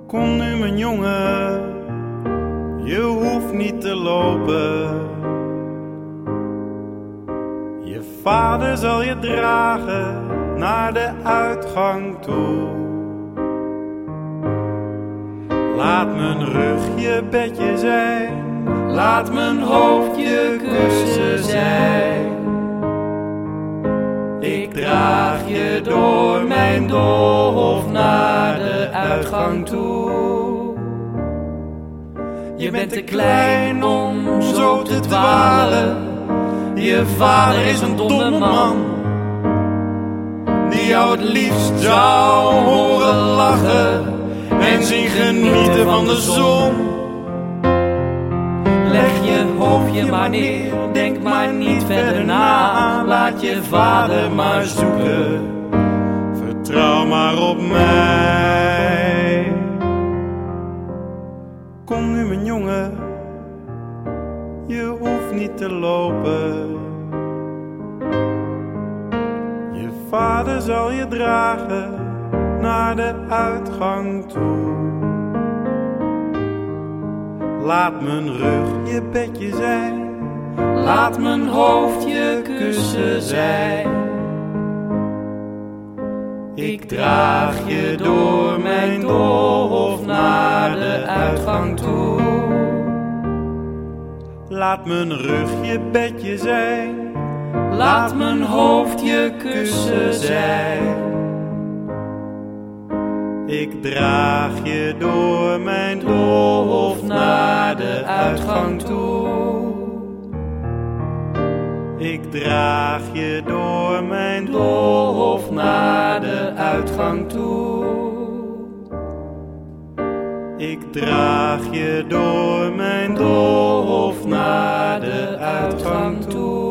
Kom nu mijn jongen, je hoeft niet te lopen. Je vader zal je dragen naar de uitgang toe. Laat mijn rug je bedje zijn, laat mijn hoofd je kussen zijn. Ik draag je door mijn doolhof naar de uitgang toe. Je bent te klein om zo te dwalen. Je vader is een domme man, die jou het liefst zou horen lachen en zien genieten van de zon. Leg je hoofdje maar neer, denk maar niet verder na. Laat je vader maar zoeken, vertrouw maar op mij. Kom nu mijn jongen, je hoeft niet te lopen. Je vader zal je dragen naar de uitgang toe. Laat mijn rug je bedje zijn, laat mijn hoofd je kussen zijn. Ik draag je door mijn doolhof naar de uitgang toe. Laat mijn rug je bedje zijn, laat mijn hoofd je kussen zijn. Ik draag je door mijn doolhof naar de uitgang toe. Ik draag je door mijn doolhof naar de uitgang toe. Ik draag je door mijn doolhof naar de uitgang toe.